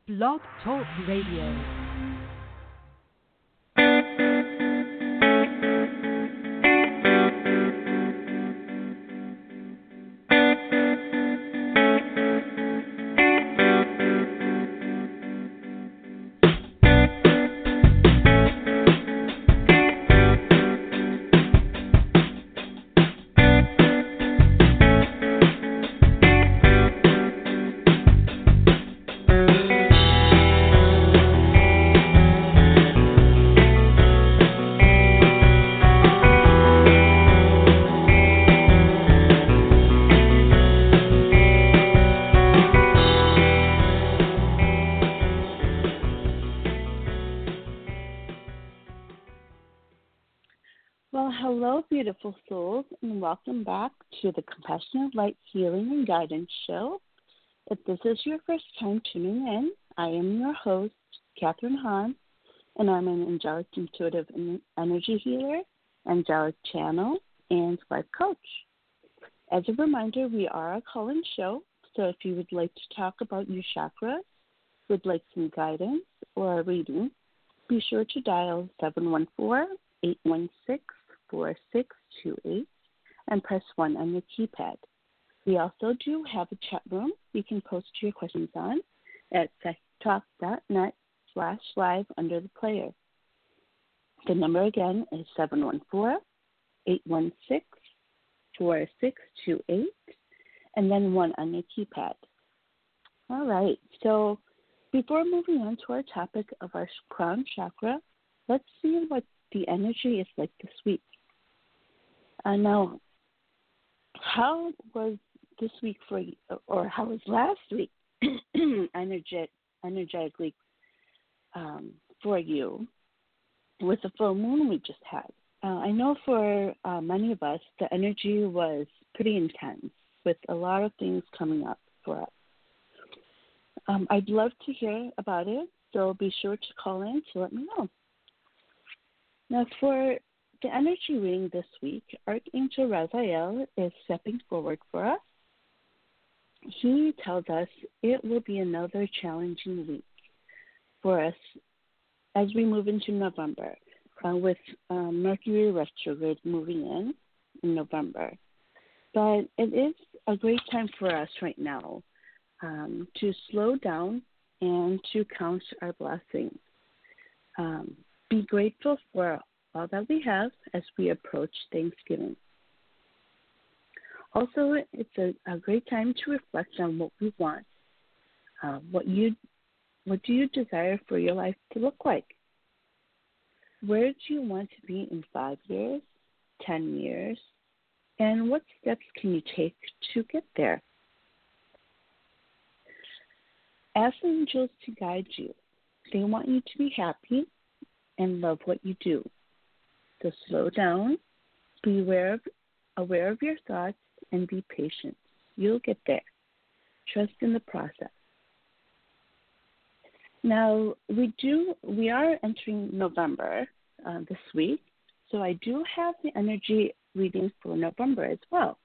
Blog Talk Radio. Well, hello, beautiful souls, and welcome back to the Compassionate Light Healing and Guidance Show. If this is your first time tuning in, I am your host, Catherine Hahn, and I'm an angelic intuitive energy healer, angelic channel, and life coach. As a reminder, we are a call-in show, so if you would like to talk about your chakras, would like some guidance or a reading, be sure to dial 714-816-4628 and press 1 on your keypad. We also do have a chat room you can post your questions on at sextalk.net/live under the player. The number again is 714-816-4628 and then 1 on your keypad. All right, so before moving on to our topic of our crown chakra, let's see what the energy is like this week. Now, how was this week for you, or how was last week energetically for you with the full moon we just had? I know for many of us, the energy was pretty intense with a lot of things coming up for us. I'd love to hear about it, so be sure to call in to let me know. Now, for the energy reading this week, Archangel Raphael is stepping forward for us. He tells us it will be another challenging week for us as we move into November, with Mercury retrograde moving in November. But it is a great time for us right now to slow down and to count our blessings. Be grateful for all that we have as we approach Thanksgiving. Also, it's a great time to reflect on what we want. What do you desire for your life to look like? Where do you want to be in 5 years, 10 years? And what steps can you take to get there? Ask the angels to guide you. They want you to be happy and love what you do. So slow down, be aware of your thoughts, and be patient. You'll get there. Trust in the process. Now, we are entering November this week, so I do have the energy reading for November as well.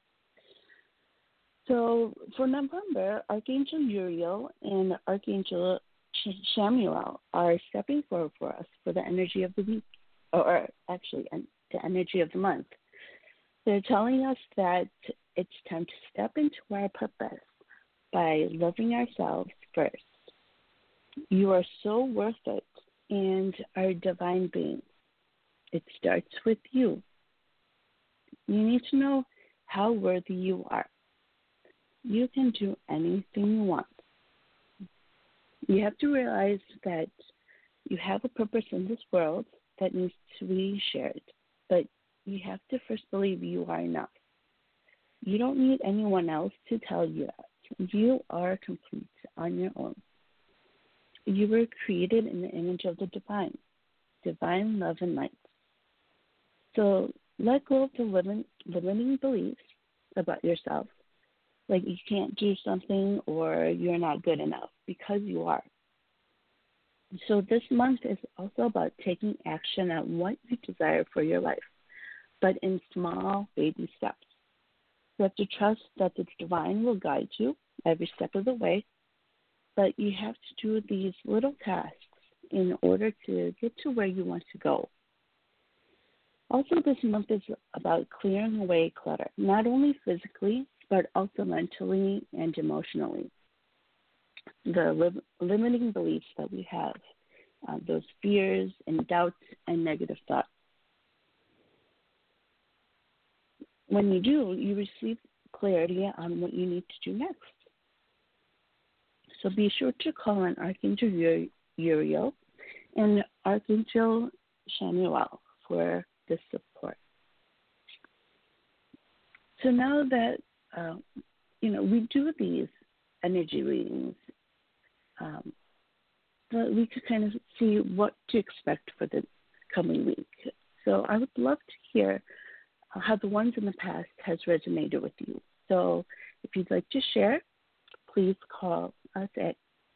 So for November, Archangel Uriel and Archangel Chamuel are stepping forward for us for the energy of the week, or actually the energy of the month. They're telling us that it's time to step into our purpose by loving ourselves first. You are so worth it and are divine beings. It starts with you. You need to know how worthy you are. You can do anything you want. You have to realize that you have a purpose in this world that needs to be shared, but you have to first believe you are enough. You don't need anyone else to tell you that. You are complete on your own. You were created in the image of the divine love and light. So let go of the limiting beliefs about yourself, like you can't do something or you're not good enough, because you are. So this month is also about taking action on what you desire for your life, but in small baby steps. You have to trust that the divine will guide you every step of the way, but you have to do these little tasks in order to get to where you want to go. Also, this month is about clearing away clutter, not only physically, but also mentally and emotionally. The limiting beliefs that we have, those fears and doubts and negative thoughts. When you do, you receive clarity on what you need to do next. So be sure to call on Archangel Uriel and Archangel Chamuel for this support. So now that we do these energy readings, we could kind of see what to expect for the coming week. So I would love to hear how the ones in the past has resonated with you. So if you'd like to share, please call us at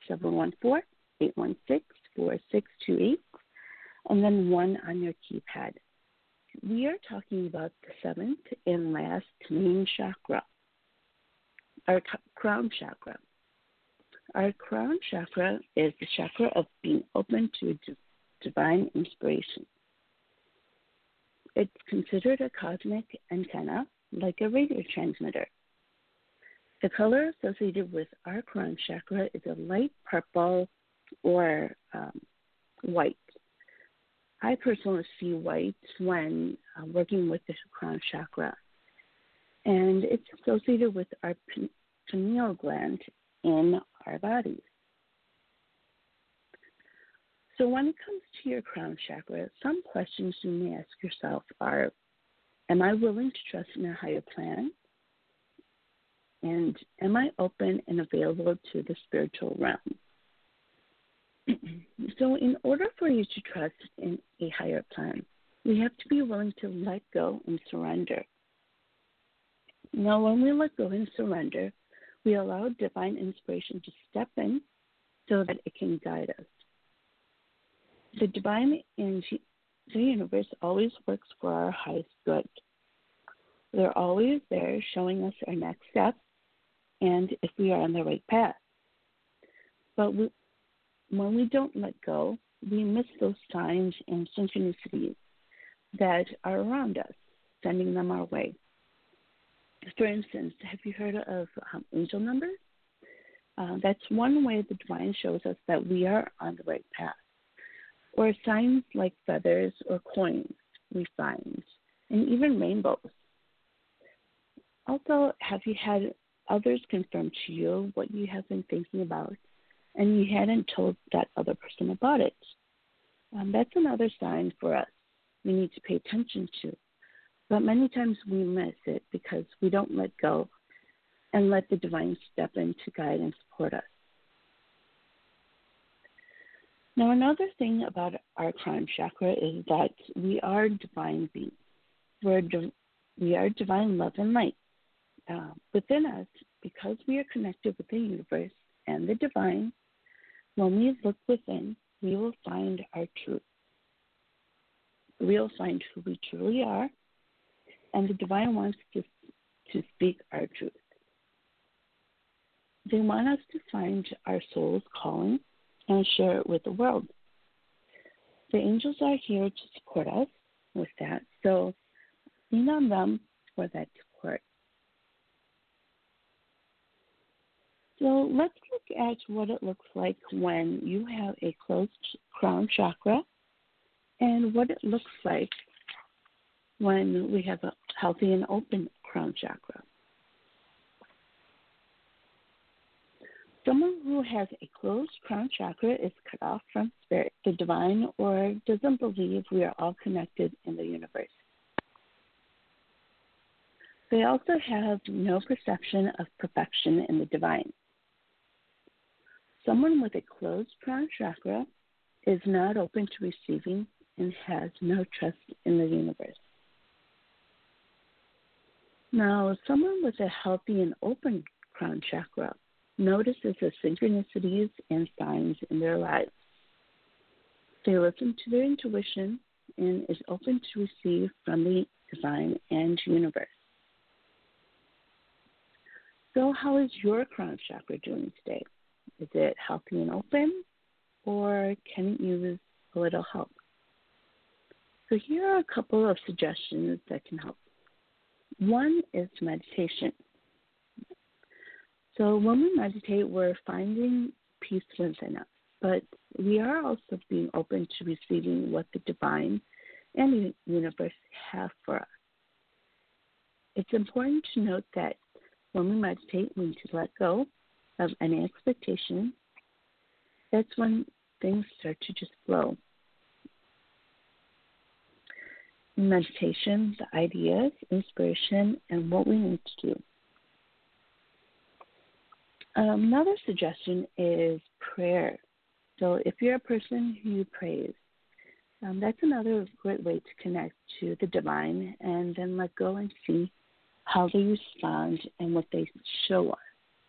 714-816-4628 and then 1 on your keypad. We are talking about the seventh and last main chakra, our crown chakra. Our crown chakra is the chakra of being open to divine inspiration. It's considered a cosmic antenna, like a radio transmitter. The color associated with our crown chakra is a light purple or white. I personally see white when working with the crown chakra, and it's associated with our pineal gland in our bodies. So when it comes to your crown chakra, some questions you may ask yourself are, am I willing to trust in a higher plan? And am I open and available to the spiritual realm? So in order for you to trust in a higher plan, we have to be willing to let go and surrender. Now, when we let go and surrender, we allow divine inspiration to step in so that it can guide us. The divine in the universe always works for our highest good. They're always there showing us our next step and if we are on the right path. But when we don't let go, we miss those signs and synchronicities that are around us, sending them our way. For instance, have you heard of angel numbers? That's one way the divine shows us that we are on the right path. Or signs like feathers or coins we find, and even rainbows. Also, have you had others confirm to you what you have been thinking about, and you hadn't told that other person about it? That's another sign for us we need to pay attention to. But many times we miss it because we don't let go and let the divine step in to guide and support us. Now, another thing about our crown chakra is that we are divine beings. We are divine love and light. Within us, because we are connected with the universe and the divine, when we look within, we will find our truth. We'll find who we truly are, and the divine wants to speak our truth. They want us to find our soul's calling and share it with the world. The angels are here to support us with that, so lean on them for that support. So let's look at what it looks like when you have a closed crown chakra and what it looks like when we have a healthy and open crown chakra. Someone who has a closed crown chakra is cut off from spirit, the divine, or doesn't believe we are all connected in the universe. They also have no perception of perfection in the divine. Someone with a closed crown chakra is not open to receiving and has no trust in the universe. Now, someone with a healthy and open crown chakra notices the synchronicities and signs in their lives. They listen to their intuition and is open to receive from the divine and universe. So how is your crown chakra doing today? Is it healthy and open, or can it use a little help? So here are a couple of suggestions that can help. One is meditation. So when we meditate, we're finding peace within us, but we are also being open to receiving what the divine and the universe have for us. It's important to note that when we meditate, we need to let go of any expectation. That's when things start to just flow. In meditation, the ideas, inspiration, and what we need to do. Another suggestion is prayer. So if you're a person who prays, that's another great way to connect to the divine and then let go and see how they respond and what they show us.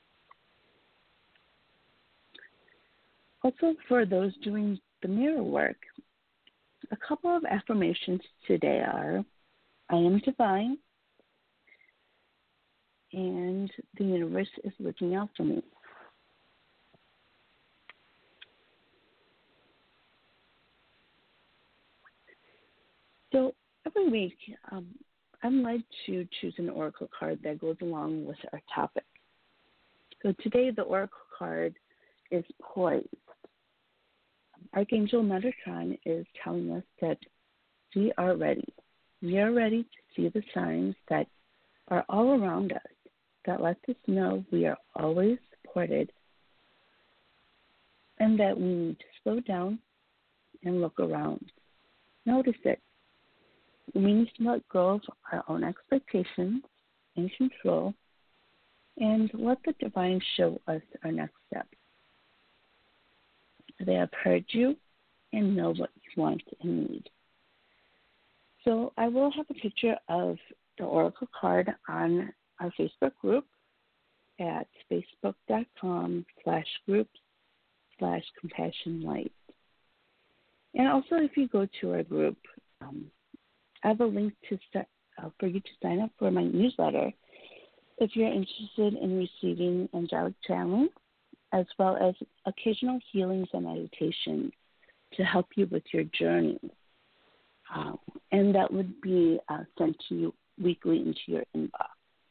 Also, for those doing the mirror work, a couple of affirmations today are, I am divine, and the universe is looking out for me. So every week, I'm led to choose an oracle card that goes along with our topic. So today, the oracle card is poised. Archangel Metatron is telling us that we are ready. We are ready to see the signs that are all around us that let us know we are always supported and that we need to slow down and look around. Notice it. We need to let go of our own expectations and control and let the divine show us our next step. They have heard you and know what you want and need. So I will have a picture of the oracle card on our Facebook group at facebook.com/groups/compassionlight. And also, if you go to our group, I have a link for you to sign up for my newsletter if you're interested in receiving angelic channeling, as well as occasional healings and meditations to help you with your journey. And that would be sent to you weekly into your inbox.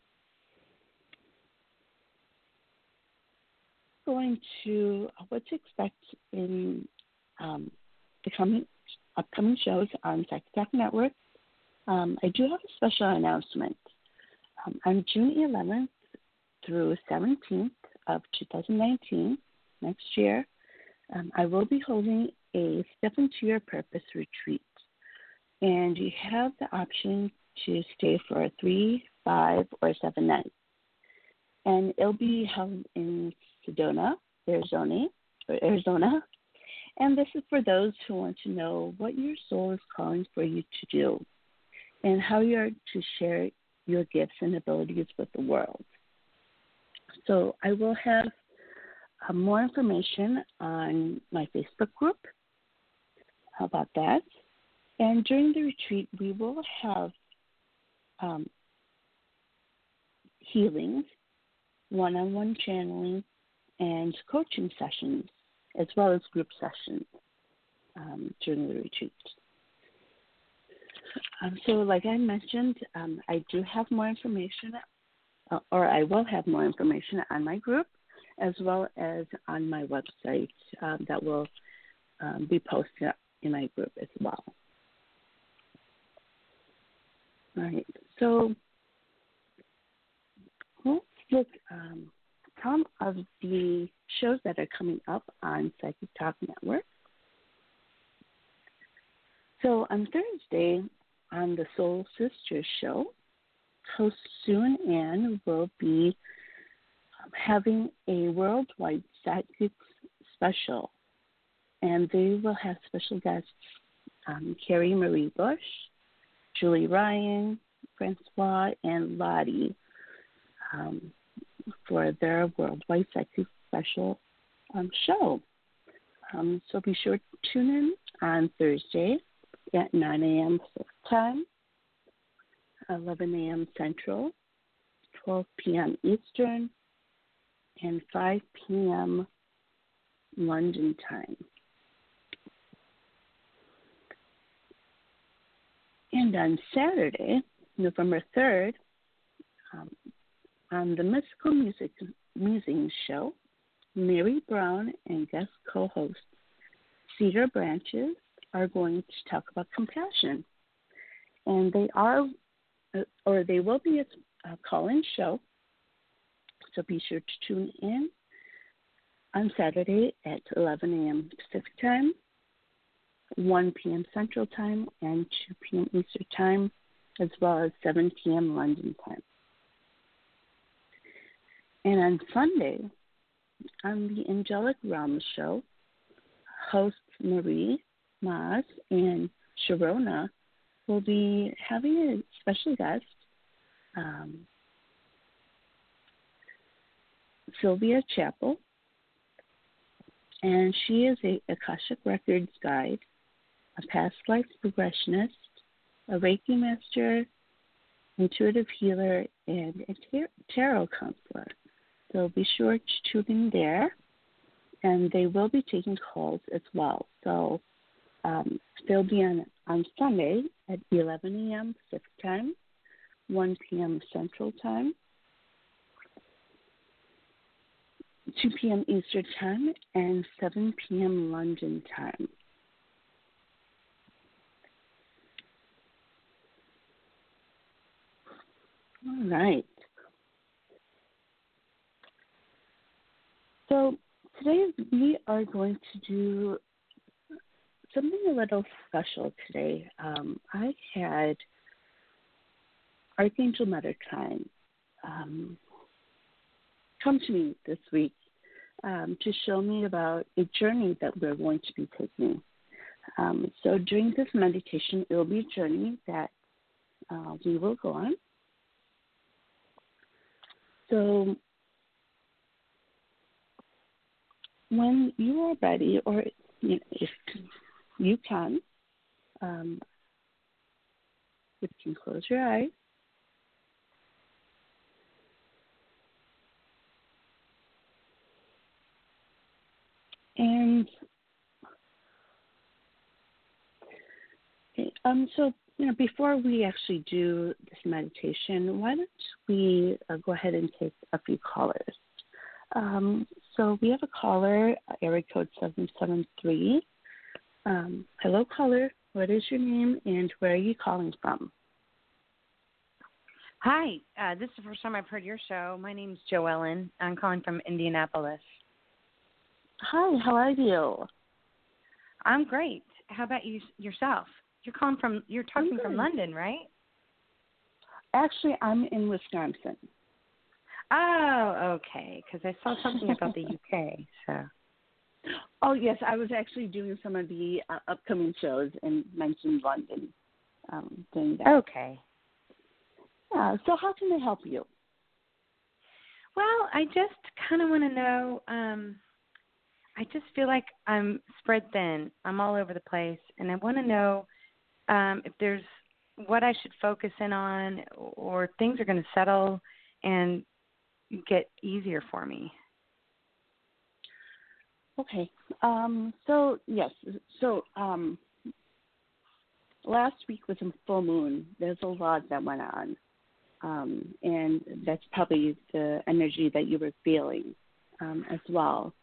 Going to what to expect in the upcoming shows on Psychic Talk Network. I do have a special announcement. On June 11th through 17th of 2019, next year, I will be holding a Step Into Your Purpose retreat. And you have the option to stay for 3, 5, or 7 nights. And it'll be held in Sedona, Arizona. And this is for those who want to know what your soul is calling for you to do and how you are to share your gifts and abilities with the world. So I will have more information on my Facebook group about that. And during the retreat, we will have healings, one-on-one channeling, and coaching sessions, as well as group sessions during the retreat. So like I mentioned, I do have more information, or I will have more information on my group, as well as on my website that will be posted in my group as well. All right, so let's look some of the shows that are coming up on Psychic Talk Network. So on Thursday, on the Soul Sisters show, host Sue and Ann will be having a worldwide psychic special, and they will have special guests Carrie Marie Bush, Julie Ryan, Francois, and Lottie for their worldwide psychic special show. So be sure to tune in on Thursday at 9 a.m. Pacific Time, 11 a.m. Central, 12 p.m. Eastern, and 5 p.m. London time. And on Saturday, November 3rd, on the Mystical Musings show, Mary Brown and guest co-host Cedar Branches are going to talk about compassion. And they will be a call-in show, so be sure to tune in on Saturday at 11 a.m. Pacific Time, 1 p.m. Central Time, and 2 p.m. Eastern Time, as well as 7 p.m. London Time. And on Sunday, on the Angelic Realms show, hosts Marie, Maz, and Sharona will be having a special guest, Sylvia Chappell, and she is a Akashic Records guide, a past life progressionist, a Reiki master, intuitive healer, and a tarot counselor. So be sure to tune in there, and they will be taking calls as well. So they'll be on Sunday at 11 a.m. Pacific Time, 1 p.m. Central Time, 2 p.m. Eastern Time, and 7 p.m. London Time. All right. So today we are going to do something a little special today. I had Archangel Metatron come to me this week to show me about a journey that we're going to be taking. So during this meditation, it will be a journey that we will go on. So when you are ready, or if you can, you can close your eyes. And so, before we actually do this meditation, why don't we go ahead and take a few callers? So we have a caller, area code 773. Hello, caller. What is your name and where are you calling from? Hi. This is the first time I've heard your show. My name's Joellen. I'm calling from Indianapolis. Hi, how are you? I'm great. How about yourself? You're talking from London, right? Actually, I'm in Wisconsin. Oh, okay. Because I saw something about the UK. So. Oh, yes. I was actually doing some of the upcoming shows and mentioned London doing that. Okay. So how can I help you? Well, I just kind of want to know, I just feel like I'm spread thin. I'm all over the place. And I want to know if there's what I should focus in on, or things are going to settle and get easier for me. Okay. So, yes. So, last week was a full moon. There's a lot that went on. And that's probably the energy that you were feeling as well.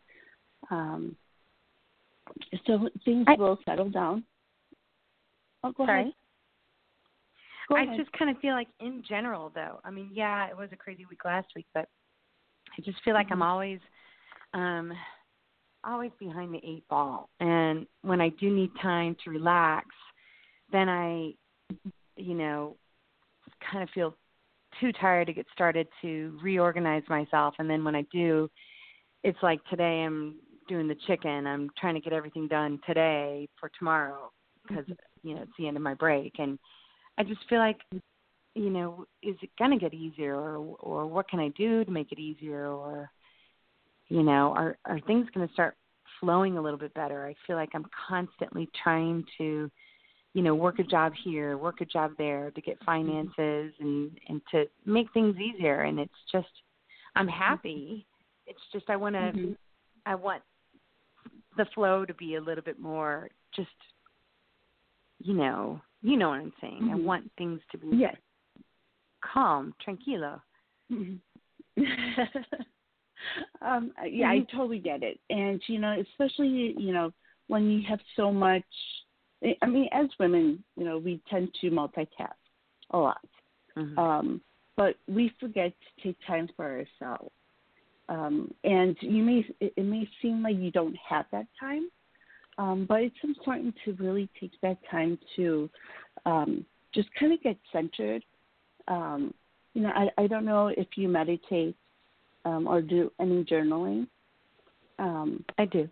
So things will settle down. Oh, go ahead. I just kind of feel like in general, though, I mean, yeah, it was a crazy week last week, but I just feel like I'm always behind the eight ball. And when I do need time to relax, then I, kind of feel too tired to get started to reorganize myself. And then when I do, it's like today I'm doing the chicken. I'm trying to get everything done today for tomorrow because, it's the end of my break. And I just feel like, is it going to get easier or what can I do to make it easier? Or, are things going to start flowing a little bit better? I feel like I'm constantly trying to, work a job here, work a job there to get finances and to make things easier. And it's just, I'm happy. It's just, I want the flow to be a little bit more just, you know what I'm saying. I want things to be calm, tranquilo. I totally get it. And, especially, when you have so much, I mean, as women, we tend to multitask a lot. But we forget to take time for ourselves. And it may seem like you don't have that time, but it's important to really take that time to just kind of get centered. I don't know if you meditate or do any journaling. I do.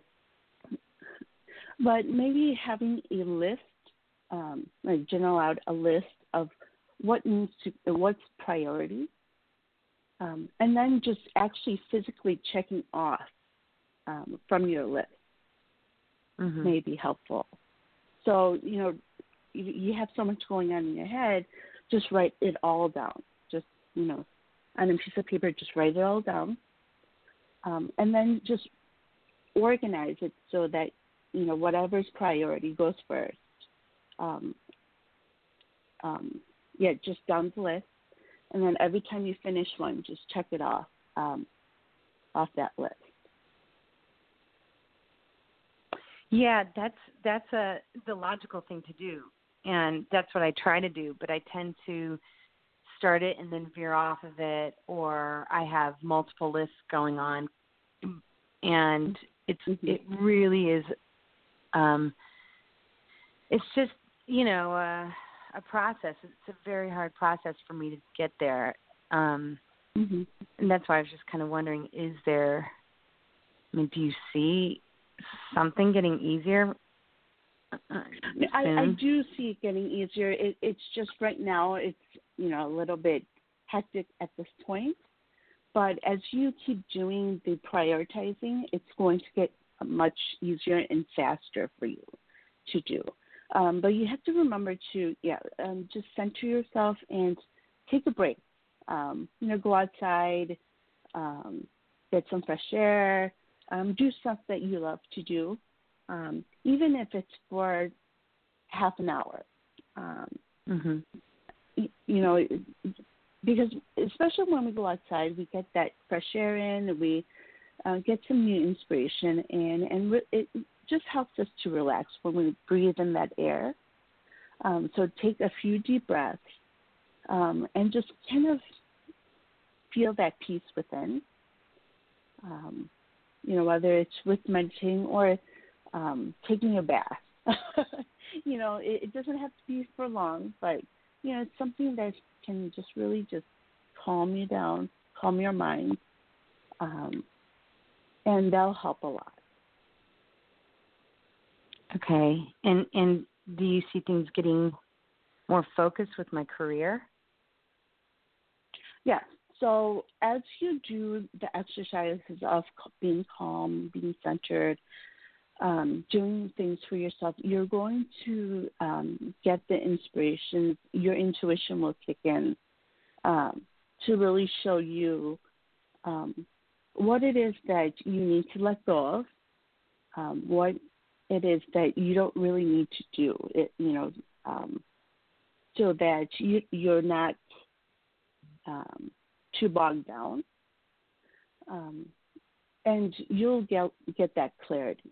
But maybe having a list, like journal out a list of what's priority, and then just actually physically checking off from your list may be helpful. So, you have so much going on in your head, just write it all down. Just, on a piece of paper, just write it all down. And then just organize it so that, whatever's priority goes first. Just down the list. And then every time you finish one, just check it off that list. Yeah, that's the logical thing to do, and that's what I try to do. But I tend to start it and then veer off of it, or I have multiple lists going on, and it really is. It's just a process. It's a very hard process for me to get there, and that's why I was just kind of wondering: do you see something getting easier? I do see it getting easier. It's just right now it's a little bit hectic at this point, but as you keep doing the prioritizing, it's going to get much easier and faster for you to do. But you have to remember to just center yourself and take a break. Go outside, get some fresh air. Do stuff that you love to do, even if it's for half an hour. Because especially when we go outside, we get that fresh air in, and we get some new inspiration, and it just helps us to relax when we breathe in that air. So take a few deep breaths and just kind of feel that peace within. Whether it's with meditating or taking a bath. It doesn't have to be for long, but, it's something that can just really just calm you down, calm your mind, and that'll help a lot. Okay. And do you see things getting more focused with my career? Yes. So as you do the exercises of being calm, being centered, doing things for yourself, you're going to get the inspiration. Your intuition will kick in to really show you what it is that you need to let go of, what it is that you don't really need to do, so that you're not too bogged down, and you'll get that clarity.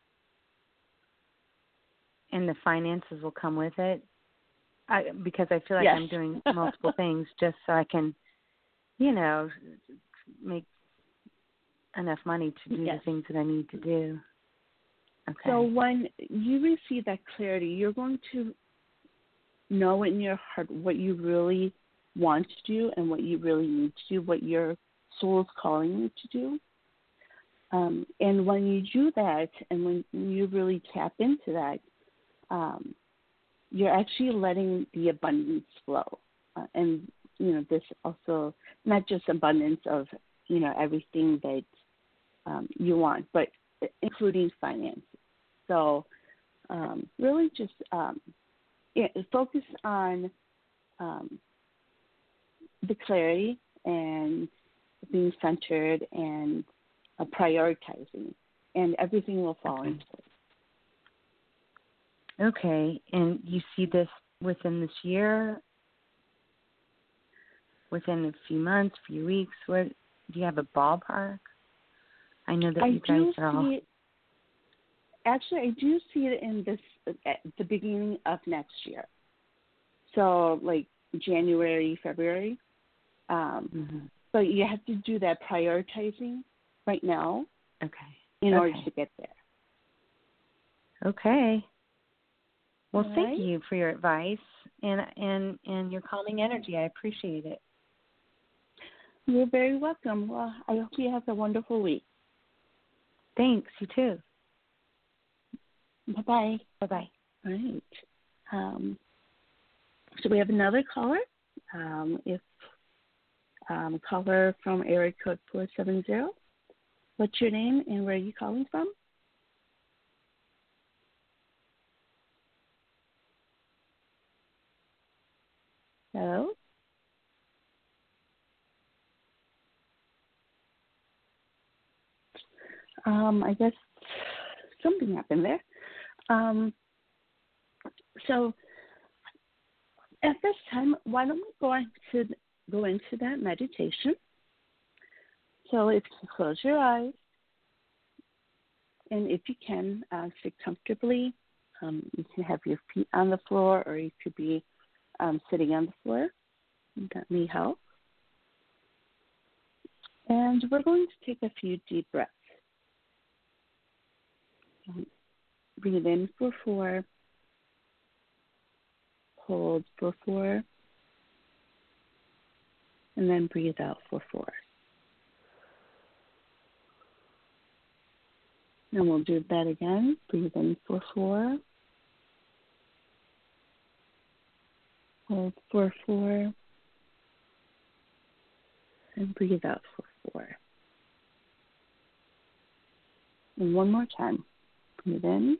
And the finances will come with it, because I feel like I'm doing multiple things just so I can, make enough money to do the things that I need to do. Okay. So when you receive that clarity, you're going to know in your heart what you really want to do and what you really need to do, what your soul is calling you to do. And when you do that, and when you really tap into that, you're actually letting the abundance flow. And, this also, not just abundance of, everything that you want, but including finances. So really just focus on the clarity and being centered and prioritizing. and everything will fall into place. Okay, and you see this within this year, within a few months, few weeks? What do you have a ballpark? I know that you guys are all. Actually, I do see it at the beginning of next year. So, like January, February. But you have to do that prioritizing right now. Okay. In order to get there. Okay. Well, all thank right. you for your advice and your calming energy. I appreciate it. You're very welcome. Well, I hope you have a wonderful week. Thanks. You too. Bye-bye. Bye-bye. All right. So we have another caller. Caller from area code 470. What's your name and where are you calling from? Hello? I guess something happened there. So at this time, why don't we go into that meditation? So if you close your eyes, and if you can, sit comfortably. You can have your feet on the floor, or you could be sitting on the floor. That may help. And we're going to take a few deep breaths. Breathe in for 4. Hold for 4. And then breathe out for 4. And we'll do that again. Breathe in for 4. Hold for 4. And breathe out for 4. And one more time. Breathe in.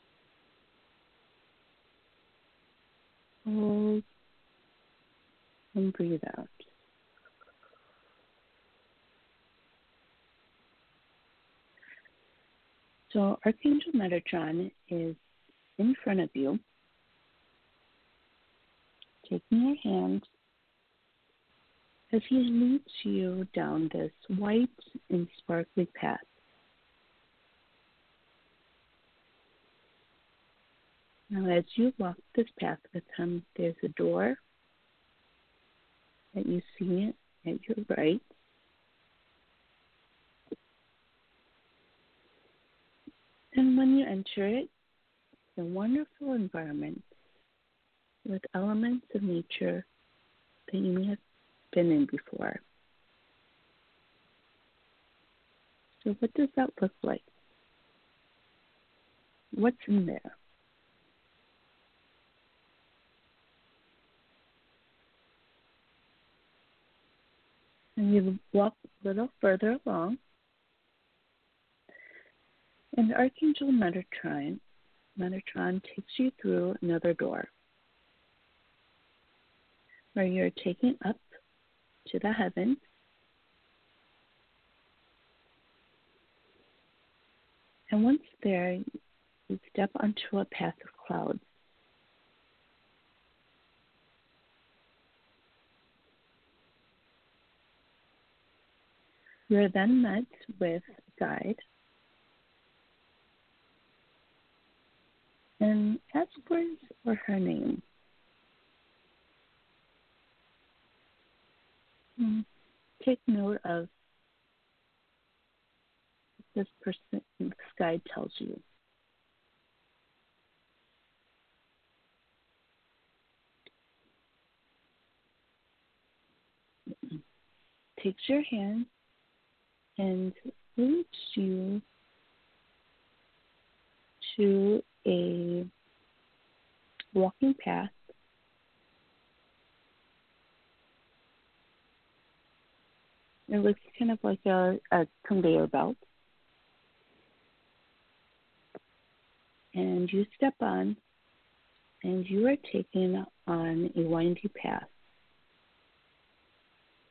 Hold. And breathe out. So Archangel Metatron is in front of you, taking your hand as he leads you down this white and sparkly path. Now, as you walk this path with him, there's a door that you see at your right. And when you enter it, it's a wonderful environment with elements of nature that you may have been in before. So what does that look like? What's in there? And you walk a little further along, and Archangel Metatron takes you through another door where you're taken up to the heavens. And once there, you step onto a path of clouds. You're then met with a guide and ask for his or her name. Take note of what this person's guide tells you. Takes your hand and leads you to a walking path. It looks kind of like a conveyor belt. And you step on, and you are taken on a windy path.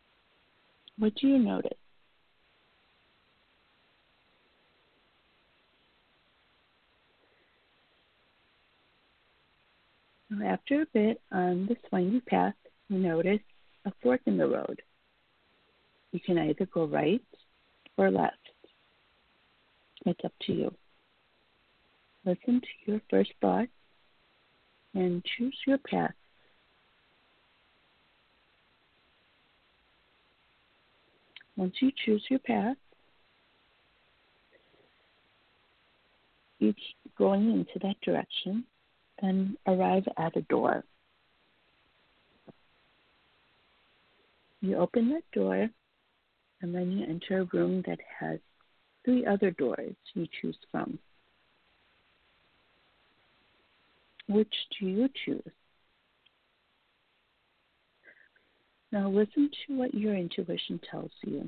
What do you notice? Now, after a bit on this windy path, you notice a fork in the road. You can either go right or left. It's up to you. Listen to your first thought and choose your path. Once you choose your path, each going into that direction, then arrive at a door. You open that door, and then you enter a room that has 3 other doors you choose from. Which do you choose? Now listen to what your intuition tells you.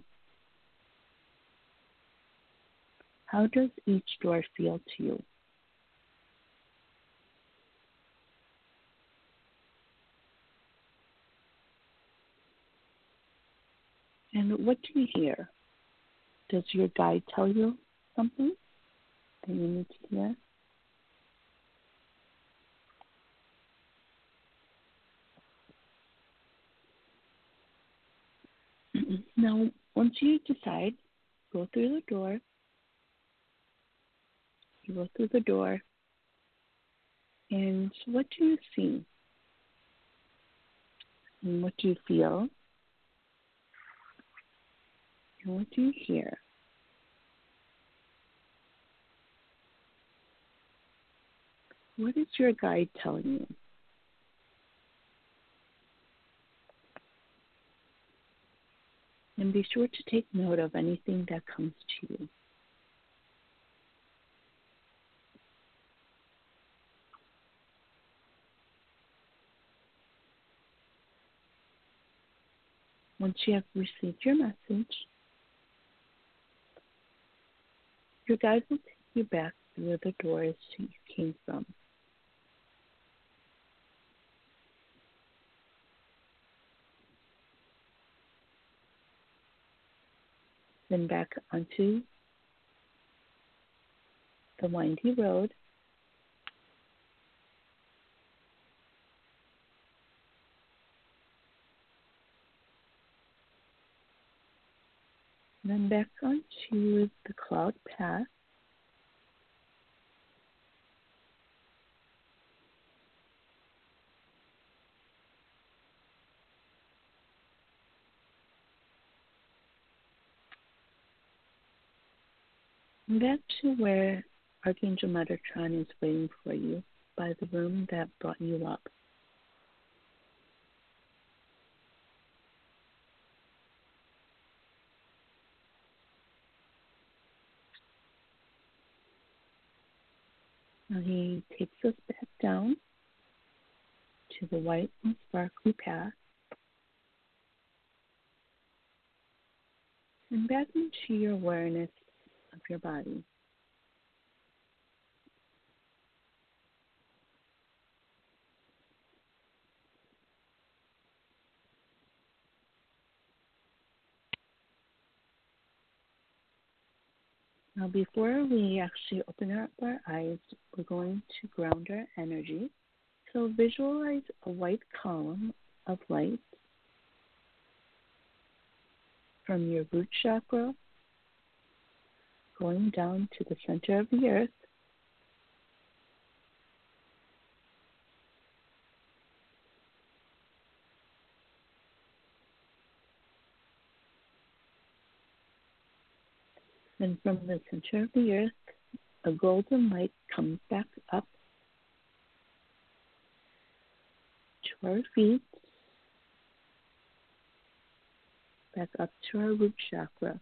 How does each door feel to you? And what do you hear? Does your guide tell you something that you need to hear? Now, once you decide, go through the door. You go through the door, and what do you see? And what do you feel? And what do you hear? What is your guide telling you? And be sure to take note of anything that comes to you. Once you have received your message, your guide will take you back through the doors you came from. Then back onto the windy road. Then back onto the cloud path. And back to where Archangel Metatron is waiting for you by the room that brought you up. Now he takes us back down to the white and sparkly path and back into your awareness of your body. Now, before we actually open up our eyes, we're going to ground our energy. So visualize a white column of light from your root chakra going down to the center of the earth. And from the center of the earth, a golden light comes back up to our feet, back up to our root chakra.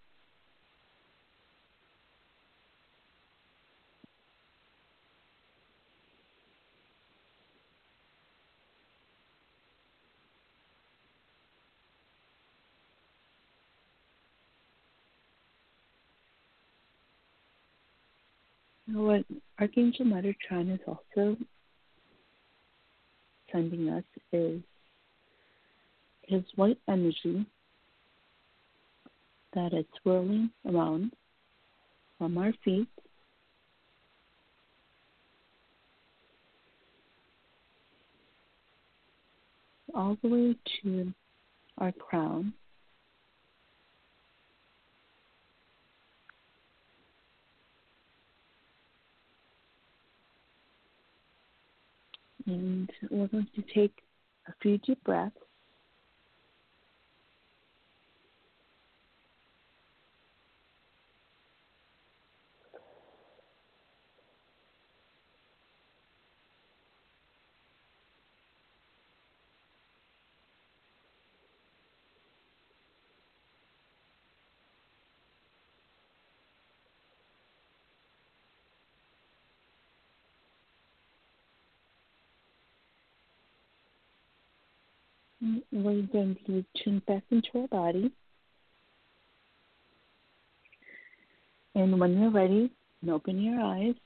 Now, what Archangel Metatron is also sending us is his white energy that is swirling around from our feet all the way to our crown. And we're going to take a few deep breaths. We're going to tune back into our body. And when you're ready, open your eyes.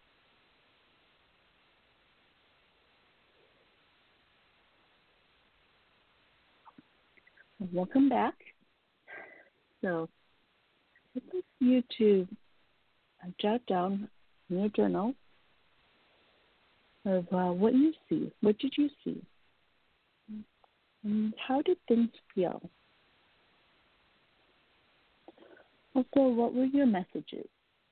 Welcome back. So I'd like you to jot down in your journal of what you see. What did you see? And how did things feel? Also, what were your messages?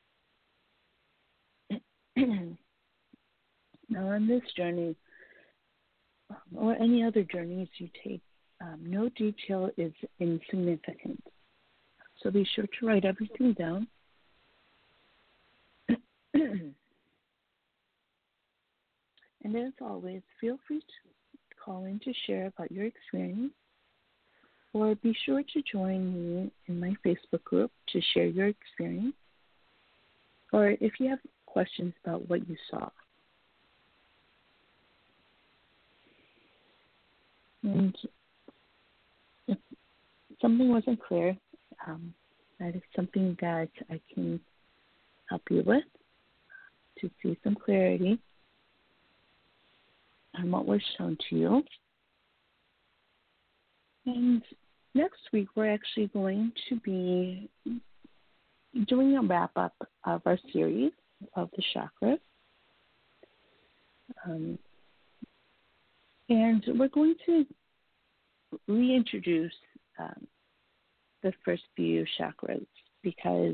Now, on this journey, or any other journeys you take, no detail is insignificant. So be sure to write everything down. And as always, feel free to call in to share about your experience, or be sure to join me in my Facebook group to share your experience, or if you have questions about what you saw. And if something wasn't clear, that is something that I can help you with to see some clarity on what was shown to you. And next week, we're actually going to be doing a wrap-up of our series of the chakras. And we're going to reintroduce the first few chakras, because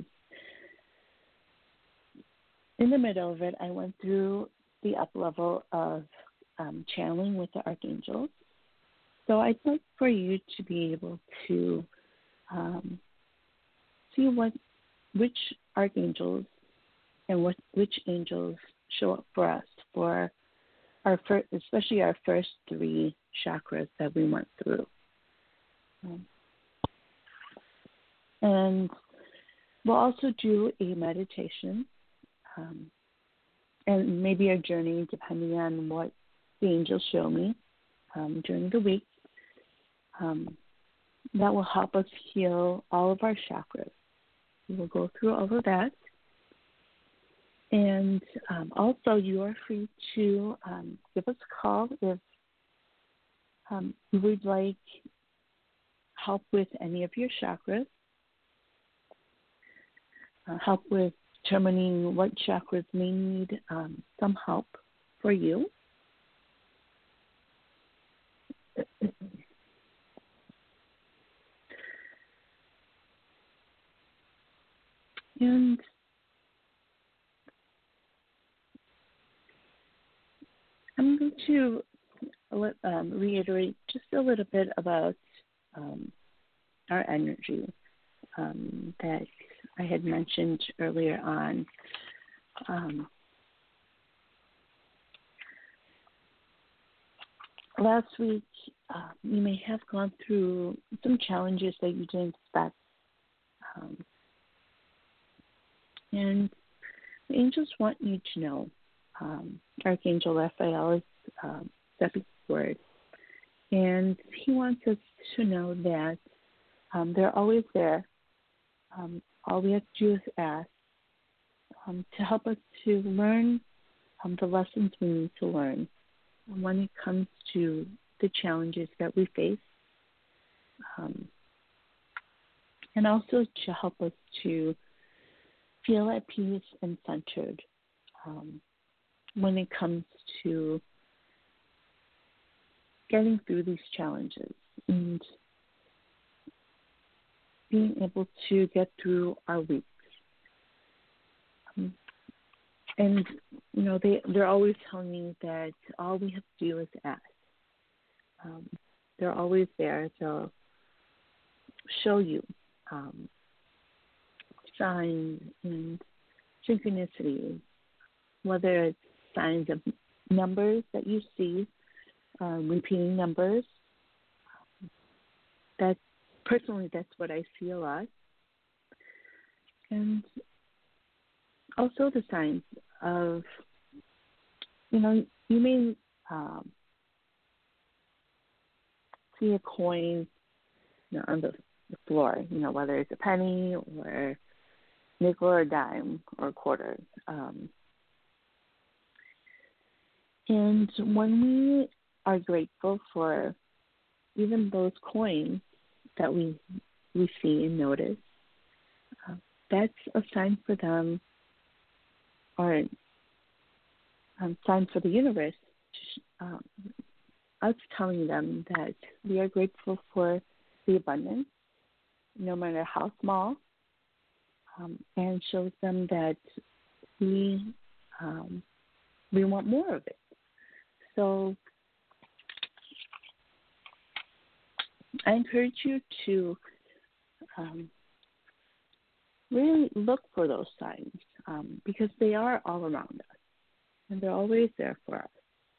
in the middle of it, I went through the up level of channeling with the archangels. So I'd like for you to be able to see which archangels and which angels show up for us for our first, especially our first three chakras that we went through. And we'll also do a meditation and maybe a journey, depending on what the angels show me during the week. That will help us heal all of our chakras. We will go through all of that. And also, you are free to give us a call if you would like help with any of your chakras, help with determining what chakras may need some help for you. And I'm going to reiterate just a little bit about our energy that I had mentioned earlier on. Last week, you may have gone through some challenges that you didn't expect. And the angels want you to know, Archangel Raphael is stepping forward, and he wants us to know that they're always there. All we have to do is ask to help us to learn the lessons we need to learn when it comes to the challenges that we face, and also to help us to feel at peace and centered when it comes to getting through these challenges and being able to get through our weeks. And, they're always telling me that all we have to do is ask. They're always there to show you signs and synchronicities, whether it's signs of numbers that you see, repeating numbers. That's what I see a lot. And also the signs of, you may see a coin on the floor, whether it's a penny or nickel or dime or quarter. And when we are grateful for even those coins that we see and notice, that's a sign for them, or a sign for the universe, us telling them that we are grateful for the abundance, no matter how small, and shows them that we want more of it. So I encourage you to really look for those signs, because they are all around us, and they're always there for us.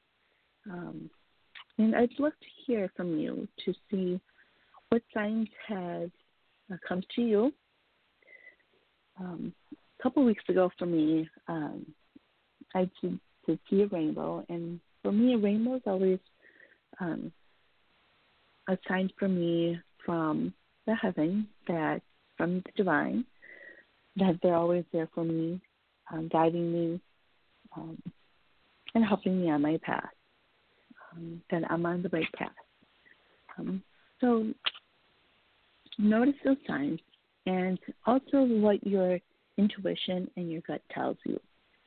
And I'd love to hear from you to see what signs have come to you. A couple of weeks ago for me, I did see a rainbow, and for me, a rainbow is always a sign for me from the heavens, that from the divine, that they're always there for me, guiding me, and helping me on my path, that I'm on the right path. So notice those signs, and also what your intuition and your gut tells you.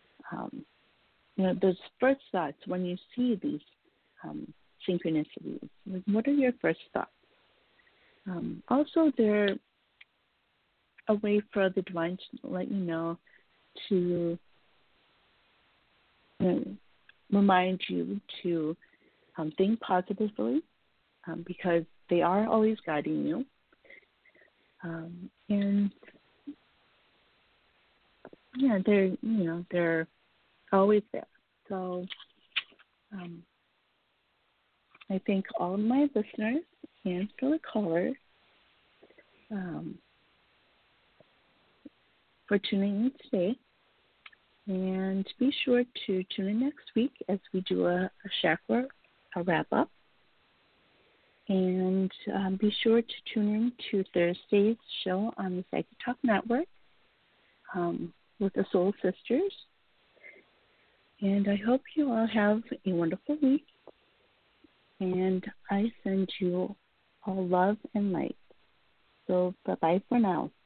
Those first thoughts when you see these synchronicities, what are your first thoughts? Also, they're a way for the divine to let you know, to remind you to think positively, because they are always guiding you. And yeah, they're always there. So I thank all of my listeners and for the callers for tuning in today. And be sure to tune in next week as we do a chakra, a wrap-up. And be sure to tune in to Thursday's show on the Psychic Talk Network with the Soul Sisters. And I hope you all have a wonderful week. And I send you all love and light. So bye-bye for now.